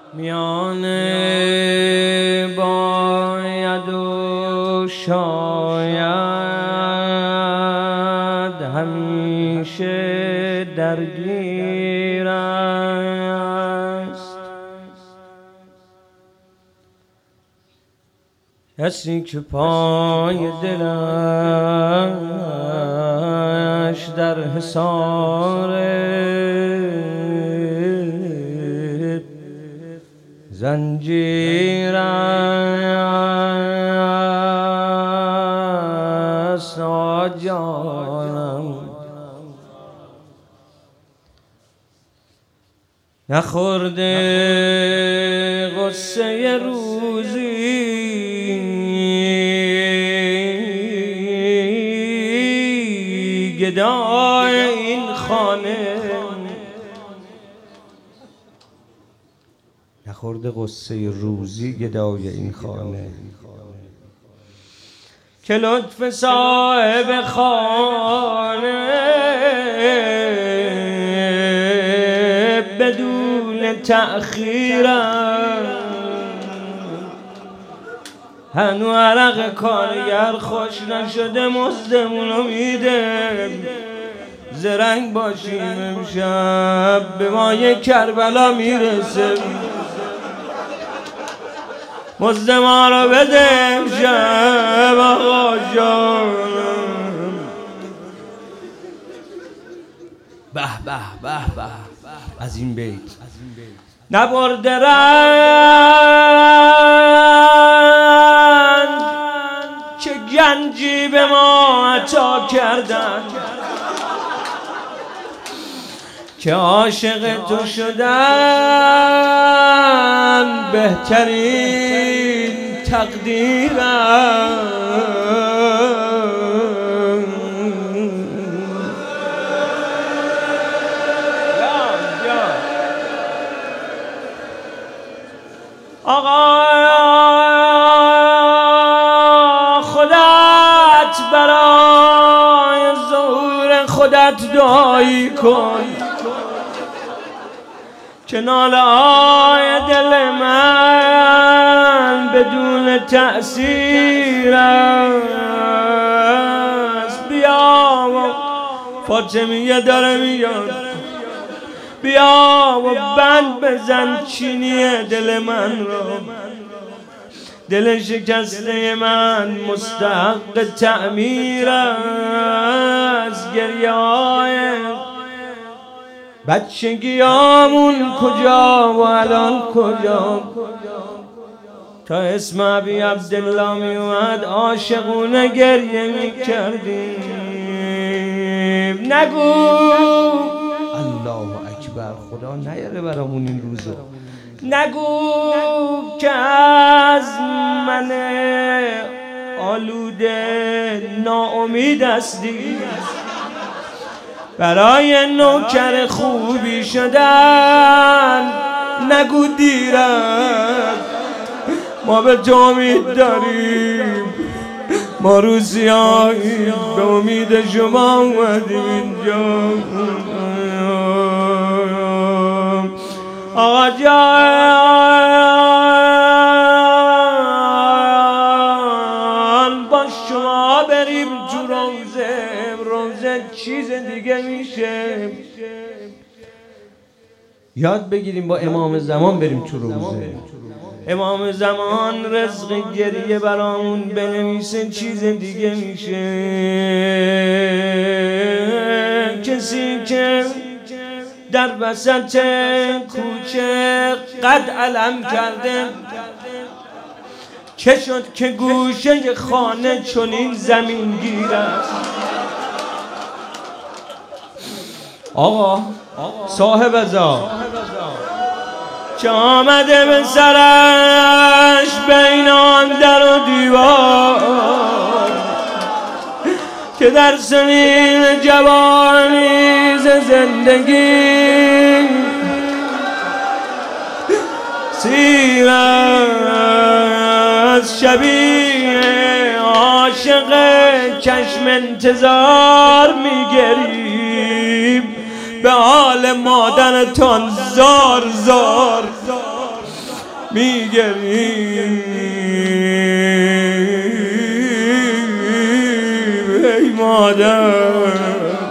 میانه باید و شاید همیشه درگیر است. کسی که پای دلش در حصار زنجیر است جانم، نخورده غصه روزی گدای این خانه، نخورده غصه روزی گدای این خانه، که لطف صاحب خانه بدون تأخیرم، هنو عرق کارگر خوش نشده مزدمونو میده، زرنگ باشیم امشب به مایه کربلا میرسه، مزد ما رو بده امشب آقا جانم. به به به به از این بیت نبرده رنج که گنجی به ما عطا کردن، که عاشق تو شدن بهترین تقدیرم. آقا خودت برای ظهور خودت دعایی کن، که ناله های دل من بدون تأثیر است. بیا و فاطمیه داره میاد، بیا و بند بزن چینی دل من رو، دل شکسته من مستحق تعمیر است. گریه های بچگیامون کجا و الان کجا؟ تا اسم ابی عبدالله می اومد عاشقونه گریه می کردیم. نگو الله اکبر، خدا نیاره برامون این روزو. نگو که از من آلوده ناامید هستی، برای نوکر خوبی شدن نگو دیرم. ما به تو امید داریم، ما روسیاییم، به امید شما اومدیم اینجا. آقا جان با شما بریم تو روزه چیز دیگه میشه. یاد بگیریم با امام زمان بریم تو روزه. امام زمان رزق گریه برامون بنویسه چیز دیگه میشه. کسی که در وسط کوچه قد علم کرده، چه شد که گوشه خانه چنین زمینگیر است. آقا صاحب ازا که آمده به سرش بین آن در و دیوار، که در سنین جوانی ز زندگی سیر از شبیه عاشق چشم انتظار میگریم، به حال مادرتان زار زار میگریم ای مادر